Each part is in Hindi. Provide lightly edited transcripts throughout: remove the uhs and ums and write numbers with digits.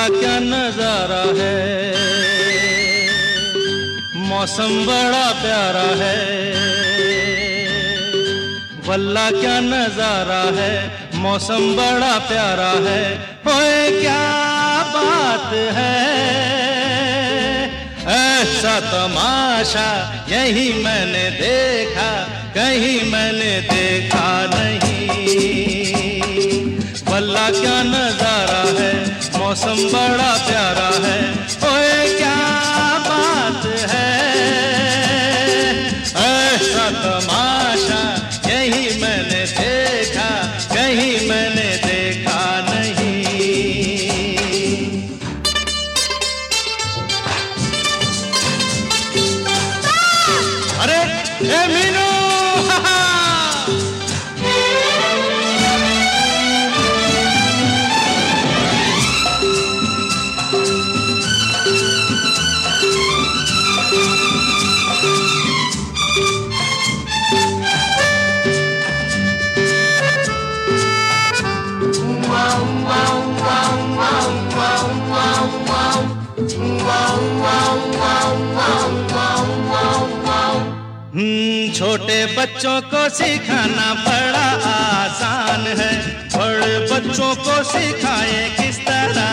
वल्ला क्या नजारा है, मौसम बड़ा प्यारा है। वल्ला क्या नजारा है, मौसम बड़ा प्यारा है। ओए क्या बात है, ऐसा तमाशा यही मैंने देखा, कहीं मैंने देखा नहीं। वल्ला क्या नजारा है, मौसम बड़ा प्यारा है। ओए क्या बात है, ऐसा तमाशा यही मैंने देखा, कहीं मैंने देखा नहीं। अरे ए मीनू, छोटे बच्चों को सिखाना बड़ा आसान है, बड़े बच्चों को सिखाए किस तरह।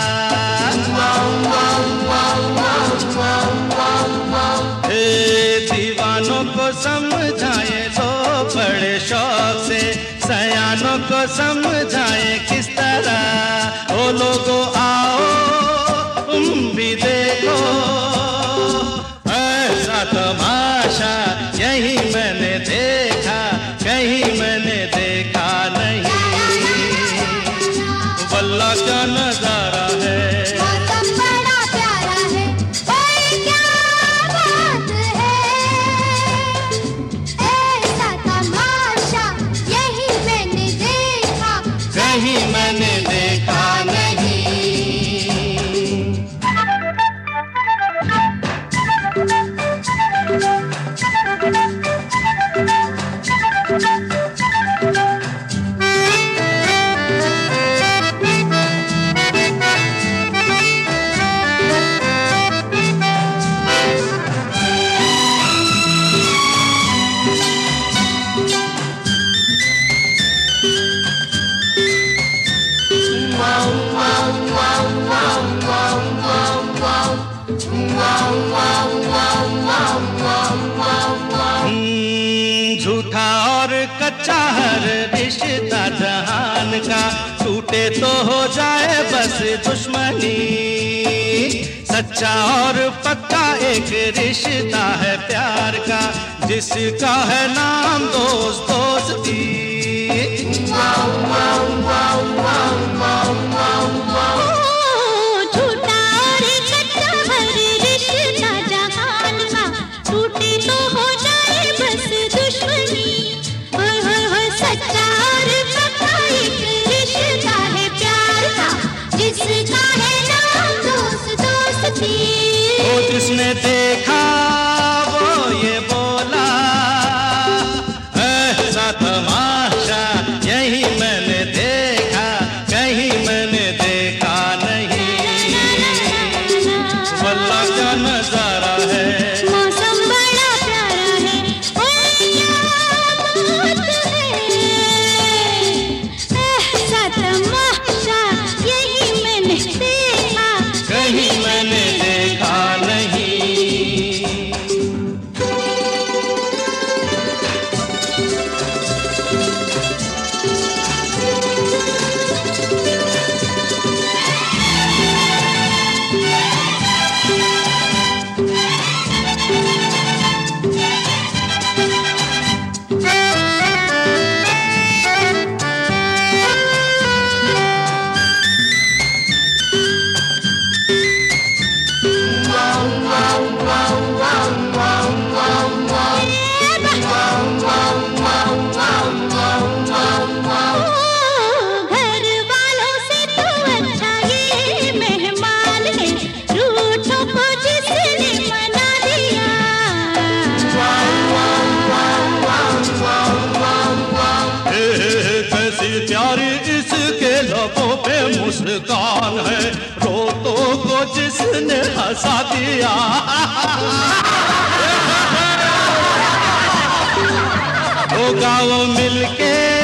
दीवानों को समझाए तो बड़े शौक से, सयानों को समझाए किस तरह। ओ लोगों आओ तुम भी देखो, ऐसा तमाशा यही मैंने देखा, कहीं मैंने देखा नहीं। वल्ला क्या नजारा है, मौसम बड़ा प्यारा है। ओए क्या बात है, ऐसा तमाशा यही मैंने देखा, कहीं मैंने देखा नहीं। झूठा और कच्चा हर रिश्ता जहान का, टूटे तो हो जाए बस दुश्मनी। सच्चा और पक्का एक रिश्ता है प्यार का, जिसका है नाम दोस्त दोस्ती। जिसने देखा वो ये बोला, ऐसा तमाशा यही मैंने देखा, कहीं मैंने देखा नहीं। वल्ला क्या नजारा है, मौसम बड़ा प्यारा है। ओए क्या बात है, ऐसा तमाशा यही मैंने देखा, कहीं मैंने देखा नहीं। प्यारी इसके लबों पे मुस्कान है, रोज उसने हंसा दिया। होगा वो मिलके